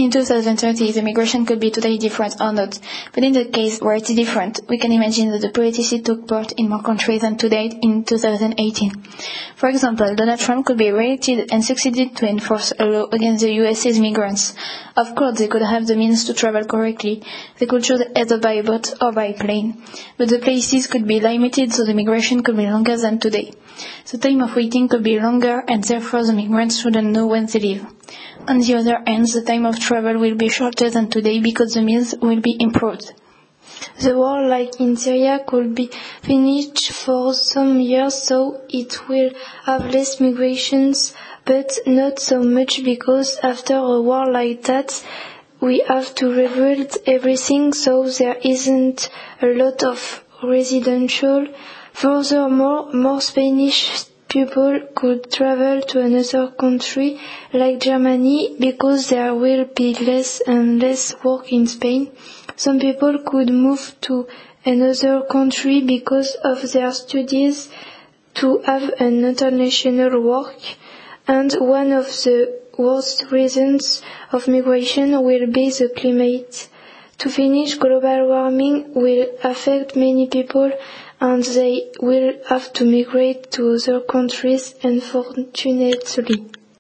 In 2030, the migration could be totally different or not, but in the case where it is different, we can imagine that the policy took part in more countries than to date in 2018. For example, Donald Trump could be re-elected and succeeded to enforce a law against the US's migrants. Of course, they could have the means to travel correctly. They could choose either by boat or by plane. But the places could be limited, so the migration could be longer than today. The time of waiting could be longer, and therefore the migrants shouldn't know when they leave. On the other hand, the time of travel will be shorter than today because the means will be improved. The war, like in Syria, could be finished for some years, so it will have less migrations, but not so much because after a war like that, we have to rebuild everything, so there isn't a lot of residential. Furthermore, more Spanish people could travel to another country like Germany because there will be less and less work in Spain. Some people could move to another country because of their studies to have an international work, and one of the worst reasons of migration will be the climate. To finish, global warming will affect many people and they will have to migrate to other countries, unfortunately.